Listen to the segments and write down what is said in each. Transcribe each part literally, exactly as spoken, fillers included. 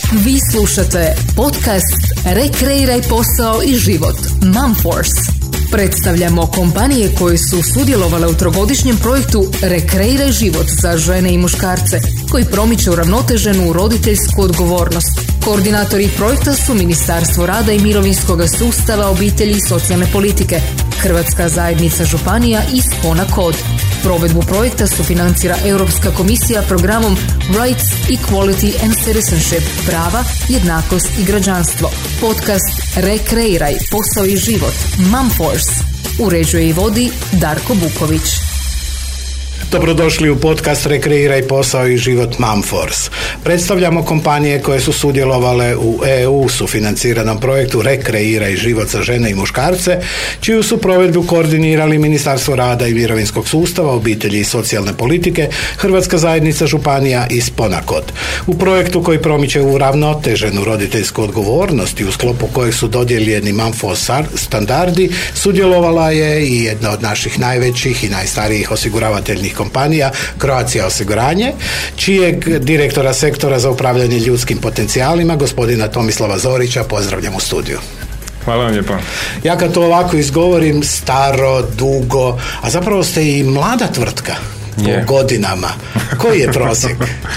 Vi slušate podcast Rekreiraj posao i život Mumforce. Predstavljamo kompanije koje su sudjelovale u trogodišnjem projektu Rekreiraj život za žene i muškarce, koji promiče uravnoteženu roditeljsku odgovornost. Koordinatori projekta su Ministarstvo rada i mirovinskog sustava, obitelji i socijalne politike, Hrvatska zajednica županija i Spona Kod. Provedbu projekta sufinancira Europska komisija programom Rights, Equality and Citizenship, prava, jednakost i građanstvo. Podcast Rekreiraj posao i život Mumforce uređuje i vodi Darko Buković. Dobrodošli u podcast Rekreiraj posao i život Mumforce. Predstavljamo kompanije koje su sudjelovale u E U sufinanciranom projektu Rekreiraj život za žene i muškarce, čiju su provedbu koordinirali Ministarstvo rada i mirovinskog sustava, obitelji i socijalne politike, Hrvatska zajednica županija i Spona Kod. U projektu koji promiče uravnoteženu roditeljsku odgovornost i u sklopu kojeg su dodijeljeni Mumforce standardi, sudjelovala je i jedna od naših najvećih i najstarijih osiguravateljnih kompanija, Croatia osiguranje, čijeg direktora sektora za upravljanje ljudskim potencijalima, gospodina Tomislava Zorića, pozdravljam u studiju. Hvala vam lijepo. Ja kad to ovako izgovorim, staro, dugo, a zapravo ste i mlada tvrtka po je. godinama. Koji je prosjek?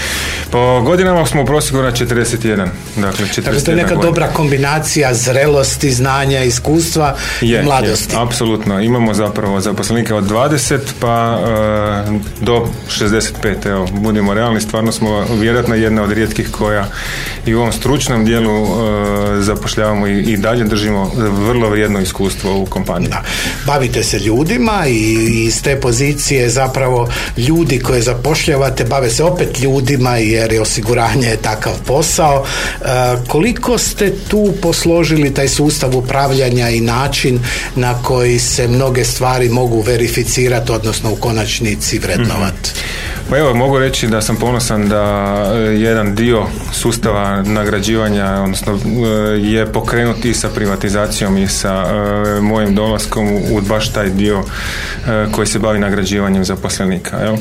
Po godinama smo u prosjeku na četrdeset jedan. Dakle, četrdeset jedan Dakle, to je neka godina. dobra kombinacija zrelosti, znanja, iskustva je, i mladosti. Je, apsolutno. Imamo zapravo zaposlenike od dvadeset pa uh, do šezdeset pet. Evo, budimo realni, stvarno smo vjerojatno jedna od rijetkih koja i u ovom stručnom dijelu uh, zapošljavamo i, i dalje držimo vrlo vrijedno iskustvo u kompaniji. Da. Bavite se ljudima i iz te pozicije zapravo ljudi koje zapošljavate bave se opet ljudima jer je osiguranje je takav posao. E, koliko ste tu posložili taj sustav upravljanja i način na koji se mnoge stvari mogu verificirati, odnosno u konačnici vrednovati? Mm-hmm. Pa evo, mogu reći da sam ponosan da jedan dio sustava nagrađivanja, odnosno je pokrenut i sa privatizacijom i sa uh, mojim dolaskom u baš taj dio uh, koji se bavi nagrađivanjem zaposlenika. Jel? Uh,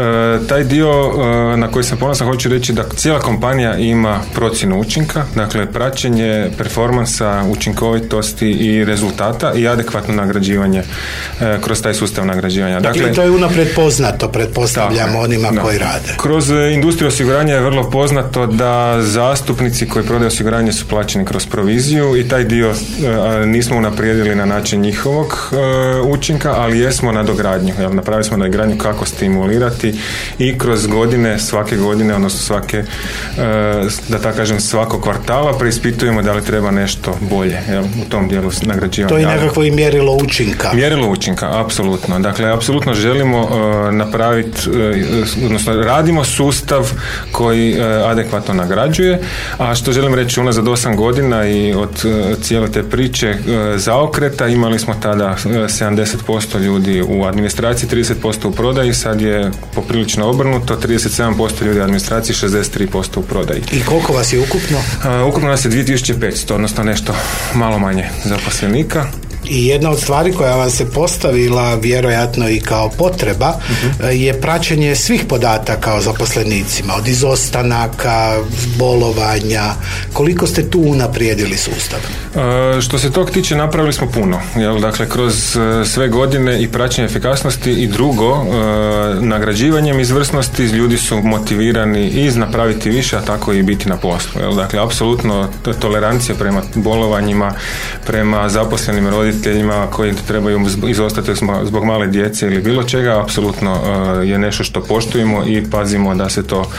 taj dio uh, na koji sam ponosan, hoću reći da cijela kompanija ima procjenu učinka, dakle praćenje performansa, učinkovitosti i rezultata i adekvatno nagrađivanje uh, kroz taj sustav nagrađivanja. Dakle, dakle to je unaprijed poznato, pretpostavljamo onima da. koji rade. Kroz industriju osiguranja je vrlo poznato da zastupnici koji prodaju osiguranje su plaćeni kroz proviziju i taj dio uh, nismo unaprijedili na način njihovog uh, učinka, ali jesmo nadogradnju. Jel, napravili smo nadogradnju kako stimulirati i kroz godine, svake godine, odnosno svake, uh, da tako kažem, svakog kvartala preispitujemo da li treba nešto bolje, jel, u tom dijelu nagrađivanja. To je nekako i mjerilo učinka. Mjerilo učinka, apsolutno. Dakle, apsolutno želimo uh, napraviti, uh, odnosno radimo sustav koji uh, adekvatno nagrađuje, a što želim reći, unazad osam godina i od uh, cijele te priče uh, zaokreta imali smo tada uh, sedamdeset posto ljudi u administraciji, trideset posto u prodaji, sad je poprilično obrnuto, trideset sedam posto ljudi u administraciji, šezdeset tri posto u prodaji. I koliko vas je ukupno? Uh, ukupno nas je dvije tisuće petsto, odnosno nešto malo manje zaposlenika. I jedna od stvari koja vam se postavila vjerojatno i kao potreba uh-huh. je praćenje svih podataka o zaposlenicima, od izostanaka, bolovanja. Koliko ste tu unaprijedili sustav? E, što se tog tiče, napravili smo puno. Jel? Dakle, kroz e, sve godine i praćenje efikasnosti i drugo, e, nagrađivanjem izvrsnosti ljudi su motivirani i napraviti više, a tako i biti na poslu. Jel? Dakle, apsolutno tolerancija prema bolovanjima, prema zaposlenim roditeljima koji trebaju izostati zbog male djece ili bilo čega, apsolutno je nešto što poštujemo i pazimo da se to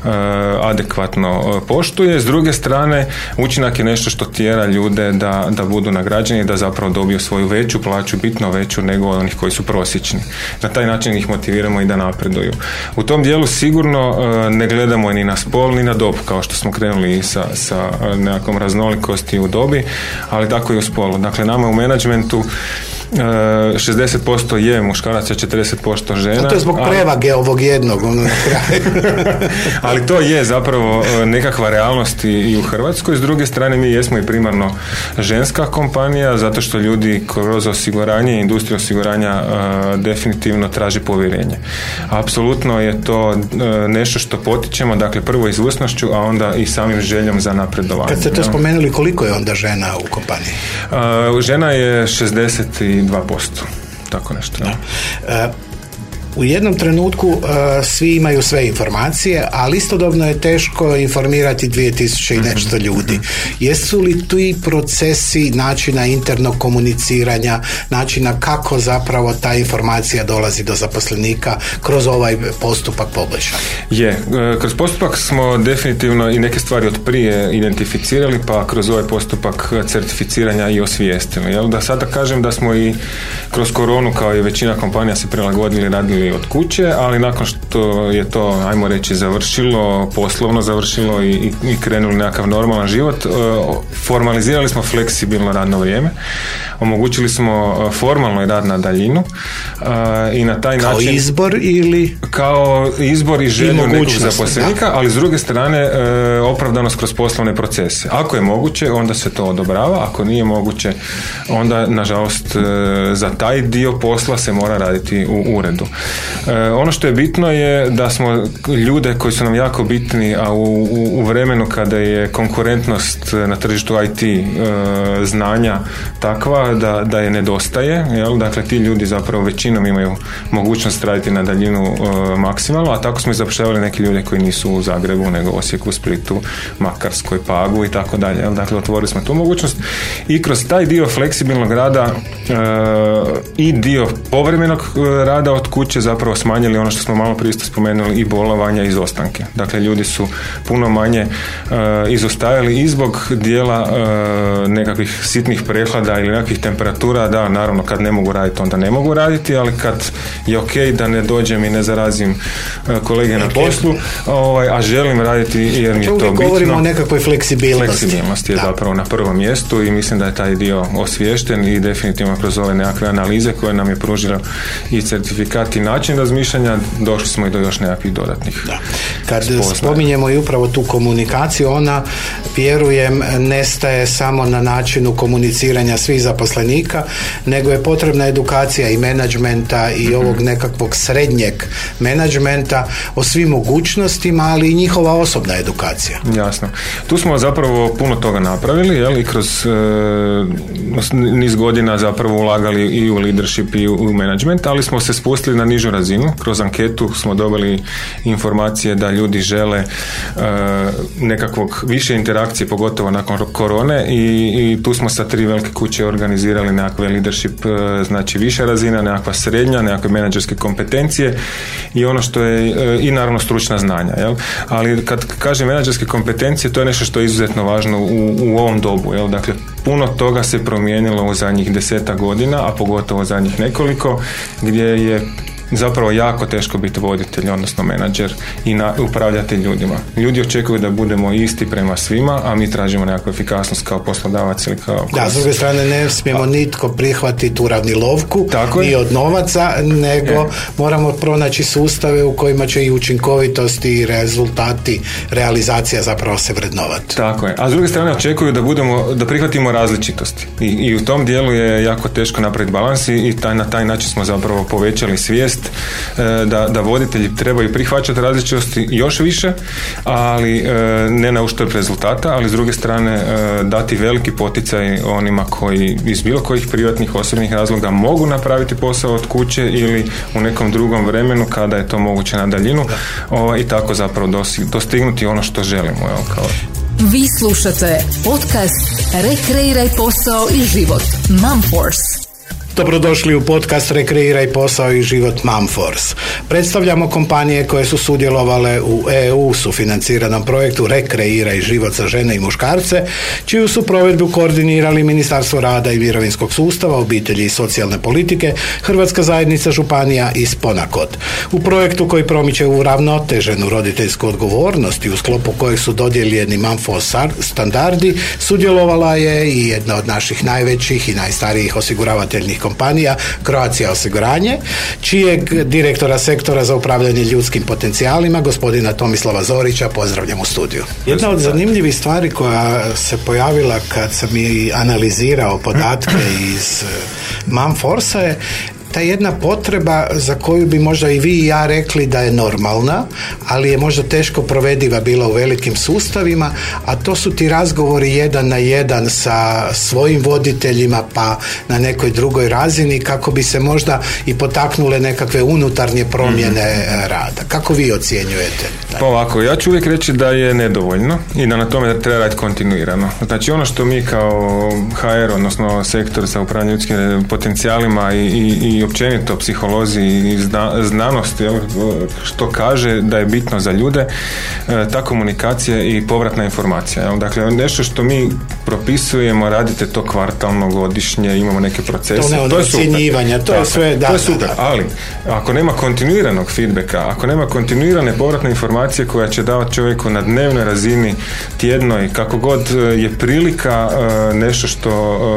adekvatno poštuje. S druge strane, učinak je nešto što tjera ljude da, da budu nagrađeni, da zapravo dobiju svoju veću plaću, bitno veću nego onih koji su prosječni. Na taj način ih motiviramo i da napreduju. U tom dijelu sigurno ne gledamo ni na spol, ni na dob, kao što smo krenuli sa, sa nekakvom raznolikosti u dobi, ali tako i u spolu. Dakle, nama u menadžmentu šezdeset posto je muškaraca, četrdeset posto žena. A to je zbog ali, prevage ovog jednog. Ono na kraju. ali to je zapravo nekakva realnost i u Hrvatskoj. S druge strane, mi jesmo i primarno ženska kompanija, zato što ljudi kroz osiguranje i industriju osiguranja uh, definitivno traži povjerenje. Apsolutno je to uh, nešto što potičemo, dakle prvo izvrsnošću, a onda i samim željom za napredovanje. Kad ste to spomenuli, koliko je onda žena u kompaniji? Uh, žena je šezdeset dva posto. Tako nešto. Da. Uh, U jednom trenutku uh, svi imaju sve informacije, ali istodobno je teško informirati dvije tisuće i nešto ljudi. Jesu li tu i procesi načina internog komuniciranja, načina kako zapravo ta informacija dolazi do zaposlenika kroz ovaj postupak poboljšanja? Je, kroz postupak smo definitivno i neke stvari od prije identificirali, pa kroz ovaj postupak certificiranja i osvijestili. Jel? Da sada kažem da smo i kroz koronu, kao i većina kompanija, se prilagodili, radili od kuće, ali nakon što je to, ajmo reći, završilo, poslovno završilo i, i, i krenuli nekakav normalan život, formalizirali smo fleksibilno radno vrijeme, omogućili smo formalno rad na daljinu i na taj kao način... Kao izbor ili... Kao izbor i želju nekog zaposlenika, da. Ali s druge strane opravdanost kroz poslovne procese. Ako je moguće, onda se to odobrava, ako nije moguće, onda, nažalost, za taj dio posla se mora raditi u uredu. E, ono što je bitno je da smo ljude koji su nam jako bitni, a u, u, u vremenu kada je konkurentnost na tržištu I T e, znanja takva da, da je nedostaje, jel? Dakle ti ljudi zapravo većinom imaju mogućnost raditi na daljinu e, maksimalno, a tako smo i zapošljavali neke ljude koji nisu u Zagrebu, nego Osijeku, Splitu, Makarskoj, Pagu i tako dalje. Jel? Dakle, otvorili smo tu mogućnost i kroz taj dio fleksibilnog rada e, i dio povremenog rada od kuće zapravo smanjili ono što smo malo prije spomenuli, i bolovanja i izostanke. Dakle, ljudi su puno manje uh, izostajali i zbog dijela uh, nekakvih sitnih prehlada ili nekakvih temperatura, da, naravno, kad ne mogu raditi, onda ne mogu raditi, ali kad je ok da ne dođem i ne zarazim uh, kolege na poslu, ovaj, a želim raditi jer mi je to bitno. Govorimo o nekakvoj fleksibilnosti. Fleksibilnost je da. Zapravo na prvom mjestu i mislim da je taj dio osviješten i definitivno kroz ove nekakve analize koje nam je pružila i certifikat i način razmišljanja, došli smo i do još nekakvih dodatnih da. Kad spoznaja. Spominjemo i upravo tu komunikaciju, ona, vjerujem, nestaje samo na načinu komuniciranja svih zaposlenika, nego je potrebna edukacija i menadžmenta i mm-hmm. ovog nekakvog srednjeg menadžmenta o svim mogućnostima, ali i njihova osobna edukacija. Jasno. Tu smo zapravo puno toga napravili, jel, i kroz e, niz godina zapravo ulagali i u leadership i u, u management, ali smo se spustili na nižu razinu. Kroz anketu smo dobili informacije da ljudi žele uh, nekakvog više interakcije, pogotovo nakon korone, i, i tu smo sa tri velike kuće organizirali nekakve leadership, uh, znači više razina, nekakva srednja, nekakve menadžerske kompetencije i ono što je uh, i naravno stručna znanja. Jel? Ali kad kažem menadžerske kompetencije, to je nešto što je izuzetno važno u, u ovom dobu. Jel? Dakle, puno toga se promijenilo u zadnjih desetak godina, a pogotovo zadnjih nekoliko, gdje je zapravo jako teško biti voditelj, odnosno menadžer i na, upravljati ljudima. Ljudi očekuju da budemo isti prema svima, a mi tražimo nekakvu efikasnost kao poslodavac ili kao... Da, s druge strane ne smijemo nitko prihvatiti uravnilovku ni od novaca, nego e. moramo pronaći sustave u kojima će i učinkovitosti i rezultati, realizacija zapravo se vrednovati. Tako je. A s druge strane očekuju da budemo, da prihvatimo različitosti. I, i u tom dijelu je jako teško napraviti balans i taj, na taj način smo zapravo povećali svijest Da, da voditelji trebaju prihvaćati različitosti još više, ali ne na uštrb rezultata, ali s druge strane dati veliki poticaj onima koji iz bilo kojih privatnih osobnih razloga mogu napraviti posao od kuće ili u nekom drugom vremenu kada je to moguće na daljinu, i tako zapravo dostignuti ono što želimo. Evo, kao. Vi slušate podcast Rekreiraj posao i život Mumforce. Dobrodošli u podcast Rekreiraj posao i život Mumforce. Predstavljamo kompanije koje su sudjelovale u E U sufinanciranom projektu Rekreiraj život za žene i muškarce, čiju su provedbu koordinirali Ministarstvo rada i mirovinskog sustava, obitelji i socijalne politike, Hrvatska zajednica županija i Sponakot. U projektu koji promiče uravnoteženu roditeljsku odgovornost i u sklopu kojeg su dodijeljeni Mumforce standardi, sudjelovala je i jedna od naših najvećih i najstarijih osiguravateljnih kompanija Croatia osiguranje, čijeg direktora sektora za upravljanje ljudskim potencijalima, gospodina Tomislava Zorića, pozdravljam u studiju. Jedna od zanimljivih stvari koja se pojavila kad sam i analizirao podatke iz Mumforsa je ta jedna potreba za koju bi možda i vi i ja rekli da je normalna, ali je možda teško provediva bila u velikim sustavima, a to su ti razgovori jedan na jedan sa svojim voditeljima pa na nekoj drugoj razini kako bi se možda i potaknule nekakve unutarnje promjene mm-hmm. rada. Kako vi ocjenjujete? Pa ovako, ja ću uvijek reći da je nedovoljno i da na tome treba raditi kontinuirano. Znači ono što mi kao H R, odnosno sektor za upravljanje ljudskim potencijalima i, i, i općenito psiholozi i zna, znanost što kaže da je bitno za ljude, ta komunikacija i povratna informacija. Dakle, nešto što mi propisujemo, radite to kvartalno, godišnje, imamo neke procese. To, ne, to je super. To je sve, da, to je super. Da, da. Ali, ako nema kontinuiranog feedbacka, ako nema kontinuirane povratne informacije koja će davati čovjeku na dnevnoj razini, tjednoj, kako god je prilika, nešto što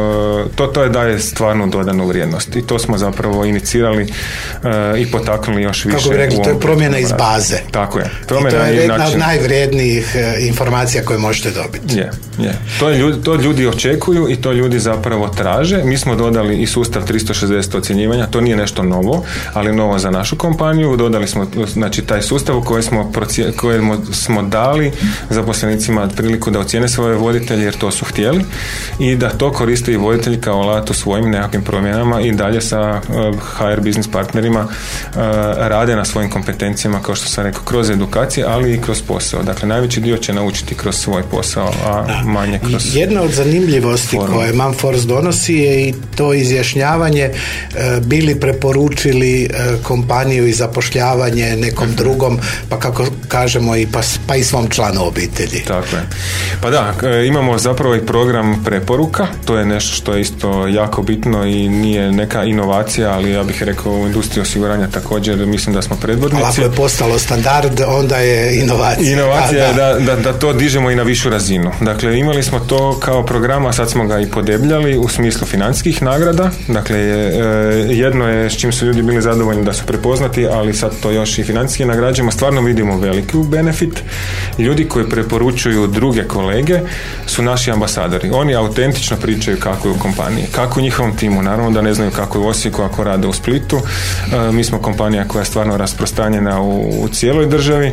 to, to je daje stvarno dodanu vrijednost. I to smo zapravo inicirali uh, i potaknuli još više. Kako bi rekli, to je promjena iz baze. Tako je. Promjena I to je jedna način... od najvrijednijih uh, informacija koje možete dobiti. Je, je. To, je ljudi, to ljudi očekuju i to ljudi zapravo traže. Mi smo dodali i sustav tristo šezdeset ocjenjivanja, to nije nešto novo, ali novo za našu kompaniju. Dodali smo znači, taj sustav u kojem smo, procije, kojem smo dali zaposlenicima priliku da ocijene svoje voditelje jer to su htjeli i da to koriste i voditelji kao alat u svojim nekakvim promjenama i dalje sa H R business partnerima uh, rade na svojim kompetencijama, kao što sam rekao, kroz edukacije, ali i kroz posao. Dakle, najveći dio će naučiti kroz svoj posao, a da. manje kroz... Jedna od zanimljivosti formu. koje Mumforce donosi je i to izjašnjavanje uh, bili preporučili uh, kompaniju i zapošljavanje nekom uh-huh. drugom, pa kako kažemo i pa, pa i svom članu obitelji. Tako je. Pa da, imamo zapravo i program preporuka, to je nešto što je isto jako bitno i nije neka inovacija, ali ja bih rekao u industriji osiguranja također mislim da smo predvodnici. Ali ako je postalo standard, onda je inovacija. Inovacija je da, da, da to dižemo i na višu razinu. Dakle, imali smo to kao program, a sad smo ga i podebljali u smislu financijskih nagrada. Dakle, jedno je s čim su ljudi bili zadovoljni da su prepoznati, ali sad to još i financijski nagrađujemo. Stvarno vidimo veliki benefit. Ljudi koji preporučuju druge kolege su naši ambasadori. Oni autentično pričaju kako je u kompaniji, kako u njihovom timu. Naravno da ne znaju kako je u Osijeku ako rade u Splitu. E, mi smo kompanija koja je stvarno rasprostranjena u, u cijeloj državi,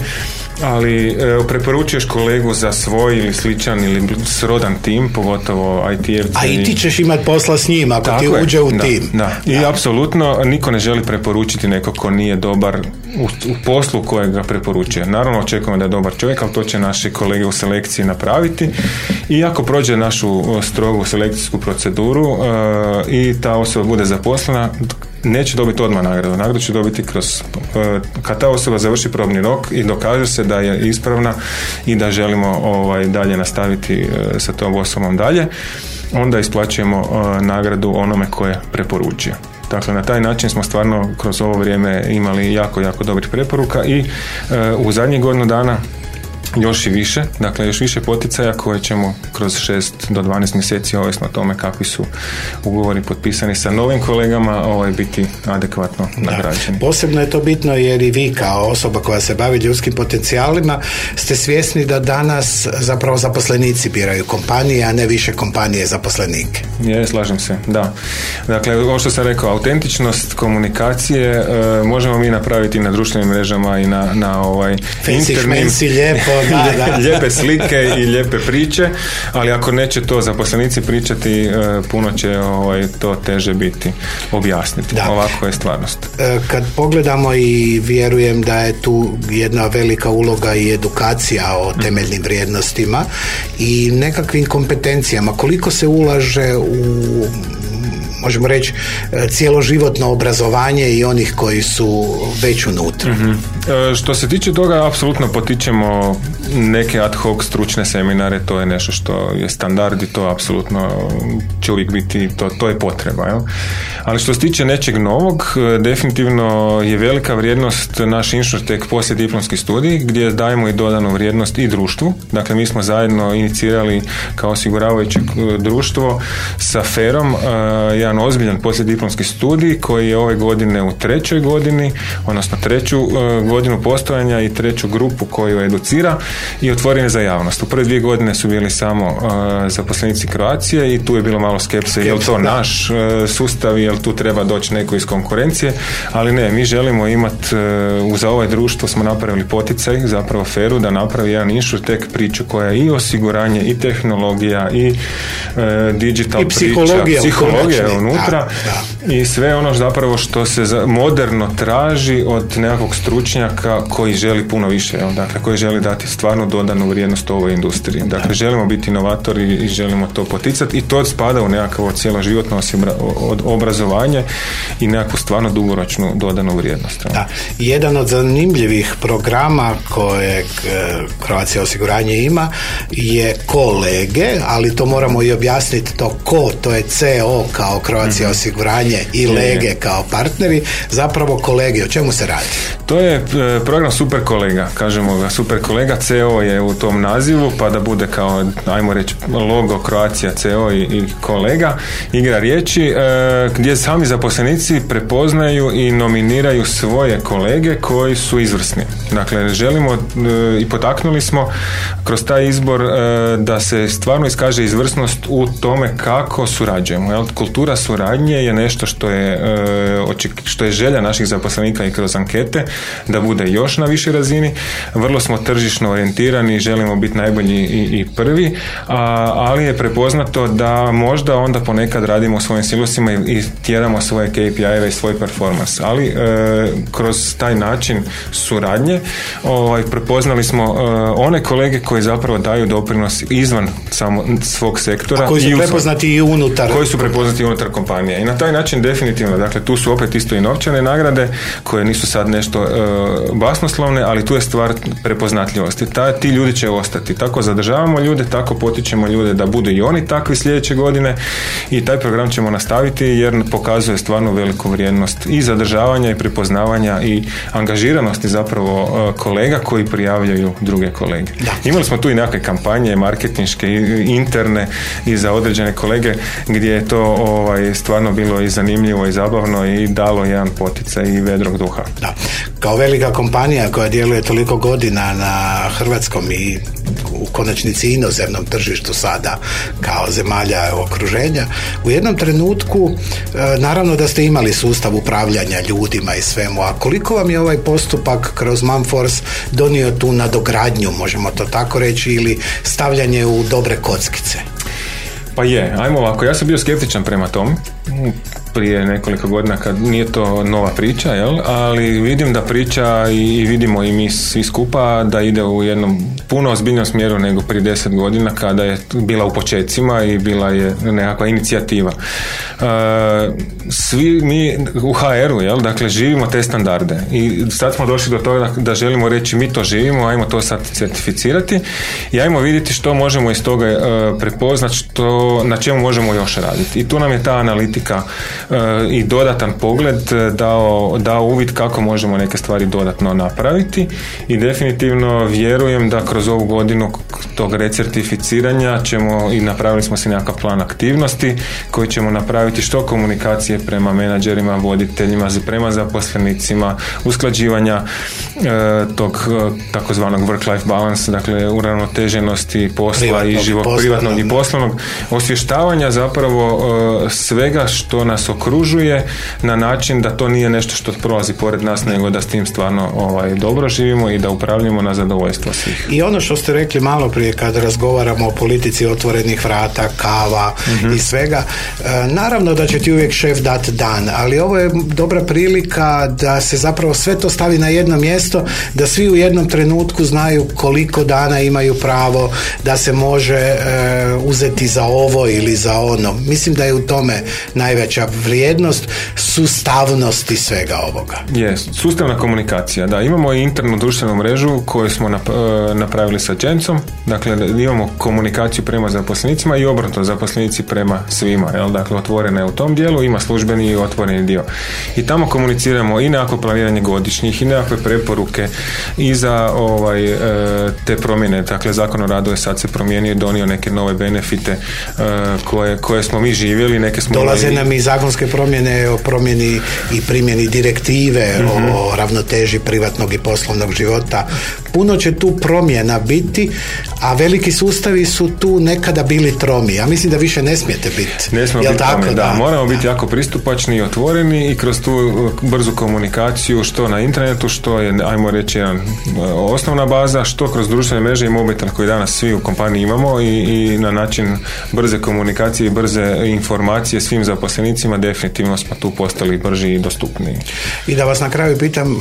ali e, preporučuješ kolegu za svoj ili sličan ili srodan tim, pogotovo I T-evci. A i ti ćeš imati posla s njim ako Tako ti uđe je. u da, tim. Da. I da. apsolutno niko ne želi preporučiti nekog ko nije dobar u, u poslu kojeg ga preporučuje. Naravno očekujemo da je dobar čovjek, ali to će naši kolege u selekciji napraviti i ako prođe našu strogu selekcijsku proceduru uh, i ta osoba bude zaposlena, neće dobiti odmah nagradu. Nagradu će dobiti kroz, kad ta osoba završi probni rok i dokaže se da je ispravna i da želimo ovaj, dalje nastaviti sa tom osobom dalje, onda isplaćujemo nagradu onome koje preporučuje. Dakle, na taj način smo stvarno kroz ovo vrijeme imali jako, jako dobrih preporuka i u zadnjih godinu dana još i više, dakle još više poticaja koje ćemo kroz šest do dvanaest mjeseci, ovisno o tome kakvi su ugovori potpisani sa novim kolegama, ovaj biti adekvatno nagrađeni. Posebno je to bitno jer i vi kao osoba koja se bavi ljudskim potencijalima ste svjesni da danas zapravo zaposlenici biraju kompanije, a ne više kompanije zaposlenike. Je, slažem se, da. Dakle, ovo što sam rekao, autentičnost komunikacije e, možemo mi napraviti na društvenim mrežama i na, na ovaj fancy, internim fancy, lijepo, da, da. lijepe slike i lijepe priče, ali ako neće to zaposlenici pričati, e, puno će ovaj, to teže biti objasniti. Da. Ovako je stvarnost. E, kad pogledamo i vjerujem da je tu jedna velika uloga i edukacija o temeljnim vrijednostima i nekakvim kompetencijama, koliko se ulaže u, možemo reći, cijeloživotno obrazovanje i onih koji su već unutra. Mm-hmm. E, što se tiče toga, apsolutno potičemo neke ad hoc stručne seminare, to je nešto što je standard i to apsolutno će uvijek biti, to, to je potreba. Jel? Ali što se tiče nečeg novog, definitivno je velika vrijednost naš InsurTech poslijediplomski studij gdje dajemo i dodanu vrijednost i društvu. Dakle, mi smo zajedno inicirali kao osiguravajuće društvo sa Ferom uh, jedan ozbiljan poslijediplomski studij koji je ove godine u trećoj godini, odnosno treću uh, godinu postojanja i treću grupu koju educira i otvoren je za javnost. U prve dvije godine su bili samo uh, zaposlenici Croacije i tu je bilo malo skepse, je li to naš uh, sustav, je li tu treba doći neko iz konkurencije, ali ne, mi želimo imati, uh, za ovo društvo smo napravili poticaj, zapravo Feru, da napravi jedan InsurTech priču koja je i osiguranje, i tehnologija, i uh, digital I psihologija, priča, psihologija je unutra, da, da. I sve ono zapravo što se moderno traži od nekakvog stručnjaka koji želi puno više, jel? Dakle, koji želi dati stvarno dodanu vrijednost ovoj industriji. Dakle, želimo biti inovatori i želimo to poticati i to spada u nekakvo cjeloživotno obrazovanje i nekakvu stvarno dugoročnu dodanu vrijednost. Jel? Da. Jedan od zanimljivih programa kojeg Croatia osiguranje ima je kolege, ali to moramo i objasniti, to ko, to je C O kao Croatia mm-hmm. osiguranje i lege kao partneri, zapravo kolege, o čemu se radi? To je program Super kolega, kažemo ga, Super kolega, C O je u tom nazivu, pa da bude kao, ajmo reći, logo Croatia, C O i, i kolega, igra riječi, e, gdje sami zaposlenici prepoznaju i nominiraju svoje kolege koji su izvrsni. Dakle, želimo e, i potaknuli smo kroz taj izbor e, da se stvarno iskaže izvrsnost u tome kako surađujemo. Jel? Kultura suradnje je nešto što je, e, oček, što je želja naših zaposlenika i kroz ankete, da bude još na višoj razini. Vrlo smo tržišno orijentirani, želimo biti najbolji i, i prvi, a, ali je prepoznato da možda onda ponekad radimo u svojim silosima i, i tjeramo svoje K P I-eve i svoj performance. Ali e, kroz taj način suradnje ovaj, prepoznali smo e, one kolege koji zapravo daju doprinos izvan samo svog sektora. A koji su i prepoznati i unutar. Koji su prepoznati i unutar kompanije. I na taj način definitivno, dakle, tu su opet isto i novčane nagrade koje nisu sad nešto e, basnoslovne, ali tu je stvar prepoznatljivosti. Ta, ti ljudi će ostati. Tako zadržavamo ljude, tako potičemo ljude da budu i oni takvi sljedeće godine i taj program ćemo nastaviti jer pokazuje stvarno veliku vrijednost i zadržavanja i prepoznavanja i angažiranosti zapravo uh, kolega koji prijavljaju druge kolege. Da. Imali smo tu i nekakve kampanje marketinške i interne i za određene kolege gdje je to ovaj, stvarno bilo i zanimljivo i zabavno i dalo jedan poticaj i vedrog duha. Da. Kao velika kompanija koja djeluje toliko godina na hrvatskom i u konačnici inozemnom tržištu sada kao zemalja okruženja, u jednom trenutku naravno da ste imali sustav upravljanja ljudima i svemu, a koliko vam je ovaj postupak kroz Mumforce donio tu nadogradnju, možemo to tako reći, ili stavljanje u dobre kockice? Pa je, ajmo ovako, ja sam bio skeptičan prema tom prije nekoliko godina kad nije to nova priča, jel? Ali vidim da priča i vidimo i mi svi skupa da ide u jednom puno ozbiljnom smjeru nego prije deset godina kada je bila u počecima i bila je nekakva inicijativa. Uh, svi mi u H R-u, jel? Dakle, živimo te standarde i sad smo došli do toga da želimo reći mi to živimo, ajmo to sad certificirati i ajmo vidjeti što možemo iz toga uh, prepoznati, što, na čemu možemo još raditi. I tu nam je ta analitika i dodatan pogled dao, dao uvid kako možemo neke stvari dodatno napraviti i definitivno vjerujem da kroz ovu godinu tog recertificiranja ćemo i napravili smo si nekakav plan aktivnosti koji ćemo napraviti što komunikacije prema menadžerima, voditeljima, prema zaposlenicima, usklađivanja e, tog takozvanog work-life balance, dakle uravnoteženosti posla privatnog i život privatnog i poslovnog, osvještavanja zapravo e, svega što nas okružuje na način da to nije nešto što prolazi pored nas, nego da s tim stvarno ovaj, dobro živimo i da upravljamo na zadovoljstvo svih. I ono što ste rekli malo prije kada razgovaramo o politici otvorenih vrata, kava mm-hmm. i svega, e, naravno da će ti uvijek šef dati dan, ali ovo je dobra prilika da se zapravo sve to stavi na jedno mjesto, da svi u jednom trenutku znaju koliko dana imaju pravo, da se može e, uzeti za ovo ili za ono. Mislim da je u tome najveća vrijednost sustavnosti svega ovoga. Je, sustavna komunikacija, da. Imamo i internu društvenu mrežu koju smo napravili sa Džencom, dakle imamo komunikaciju prema zaposlenicima i obrnuto, zaposlenici prema svima, jel? Dakle otvorena je u tom dijelu, ima službeni i otvoreni dio. I tamo komuniciramo i nekako planiranje godišnjih i nekakve preporuke i za ovaj, te promjene, dakle Zakon o radu je sad se promijenio i donio neke nove benefite koje, koje smo mi živjeli, neke smo dolaze nam i zakonske promjene o promjeni i primjeni direktive mm-hmm. o ravnoteži privatnog i poslovnog života. Puno će tu promjena biti, a veliki sustavi su tu nekada bili tromi. Ja mislim da više ne smijete biti. Ne smijemo biti tromi, da. da. Moramo da. biti jako pristupačni i otvoreni i kroz tu brzu komunikaciju, što na internetu, što je, ajmo reći, jedan, osnovna baza, što kroz društvene mreže i mobitel koji danas svi u kompaniji imamo i, i na način brze komunikacije i brze informacije svim zaposlenicima, definitivno smo tu postali brži i dostupniji. I da vas na kraju pitam,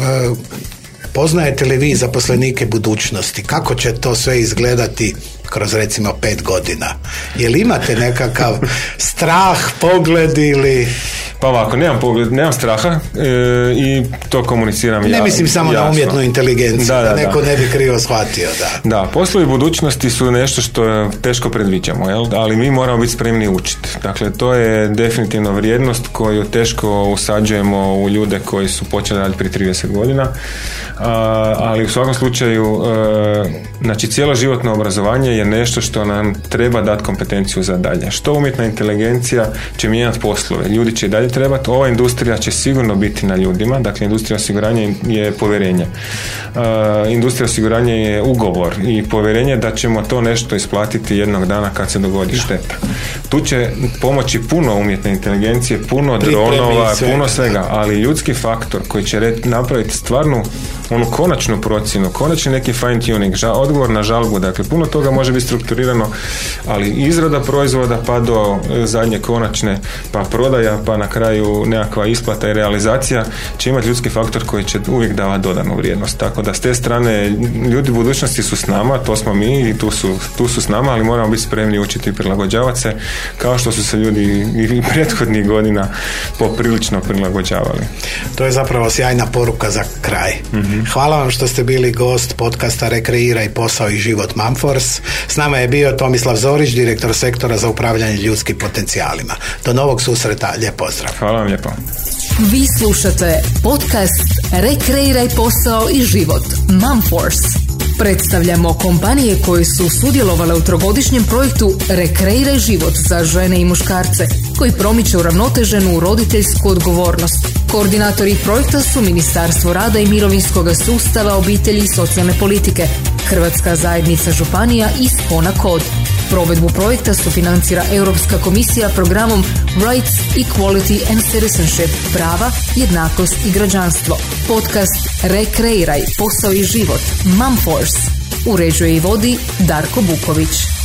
poznajete li vi zaposlenike budućnosti? Kako će to sve izgledati kroz recimo pet godina? Je li imate nekakav strah, pogled ili... Pa ovako, nemam pogled, nemam straha e, i to komuniciram jasno. Ne mislim samo jasno. Na umjetnu inteligenciju, da, da, da neko da. ne bi krivo shvatio. Da, da poslovi budućnosti su nešto što teško predviđamo, jel? Ali mi moramo biti spremni učiti. Dakle, to je definitivno vrijednost koju teško usađujemo u ljude koji su počeli raditi prije trideset godina, a, ali u svakom slučaju e, znači cijelo životno obrazovanje je nešto što nam treba dati kompetenciju za dalje. Što umjetna inteligencija će mijenjati poslove, ljudi će dalje trebati, ova industrija će sigurno biti na ljudima, dakle industrija osiguranja je povjerenje. Uh, industrija osiguranja je ugovor i povjerenje da ćemo to nešto isplatiti jednog dana kad se dogodi šteta. Tu će pomoći puno umjetne inteligencije, puno dronova, puno svega, ali ljudski faktor koji će re- napraviti stvarnu onu konačnu procjenu, konačni neki fine tuning, ža- odgovor na žalbu, dakle puno toga može biti strukturirano, ali izrada proizvoda pa do zadnje konačne, pa prodaja, pa na kraju nekakva isplata i realizacija će imati ljudski faktor koji će uvijek davati dodanu vrijednost. Tako da s te strane ljudi budućnosti su s nama, to smo mi i tu su, tu su s nama, ali moramo biti spremni učiti i prilagođavati se kao što su se ljudi i prethodnih godina poprilično prilagođavali. To je zapravo sjajna poruka za kraj. Mm-hmm. Hvala vam što ste bili gost podcasta Rekreiraj posao i život Mumforce. S nama je bio Tomislav Zorić, direktor sektora za upravljanje ljudskim potencijalima. Do novog susreta, lijep pozdrav. Hvala vam lijepo. Vi slušate podcast Rekreiraj posao i život Mumforce. Predstavljamo kompanije koje su sudjelovale u trogodišnjem projektu Rekreiraj život za žene i muškarce, koji promiče uravnoteženu roditeljsku odgovornost. Koordinatori projekta su Ministarstvo rada i mirovinskog sustava, obitelji i socijalne politike, Hrvatska zajednica županija i Spona Kod. Provedbu projekta sufinancira Europska komisija programom Rights, Equality and Citizenship, prava, jednakost i građanstvo. Podcast Rekreiraj posao i život Mumforce uređuje i vodi Darko Buković.